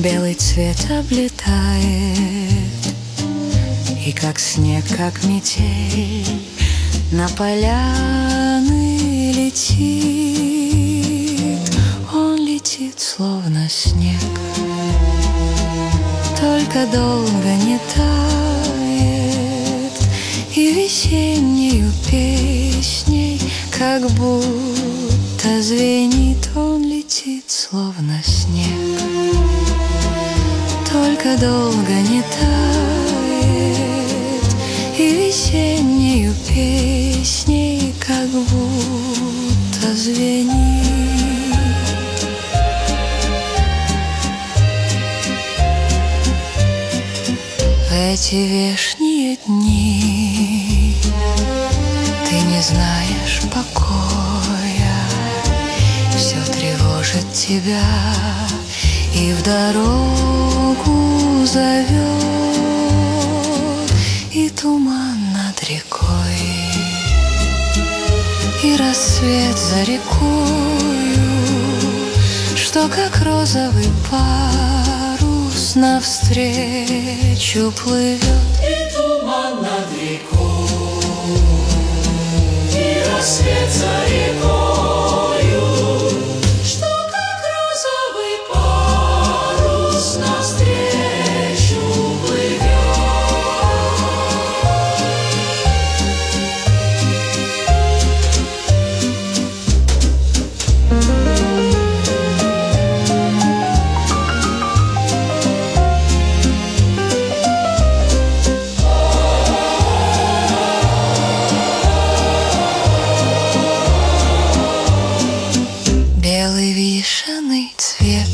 белый цвет облетает, и как снег, как метель на поляны летит. Он летит, словно снег, только долго не тает, и весеннею песней как будто звенит. Он летит, словно снег, только долго не тает, и весеннею песней как будто звенит. В эти вешние дни ты не знаешь покоя, все тревожит тебя и в дорогу зовет, и туман над рекой, и рассвет за рекою, что как розовый парус навстречу плывет. И туман над рекой, и рассвет за рекою, что как розовый парус навстречу плывет. Белый вишенный цвет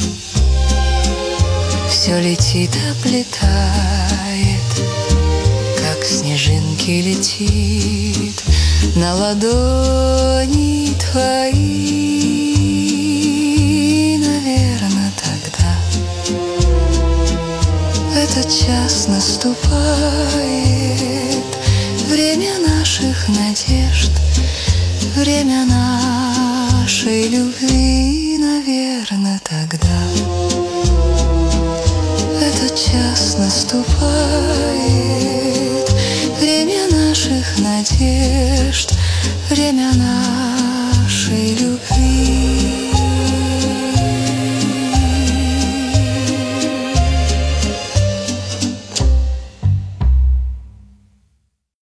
все летит, облетает, как снежинки летит на ладони твои. Наверно, тогда в этот час наступает время наших надежд, время нашей любви. Наверно, тогда в этот час наступает время наших надежд, время нашей любви.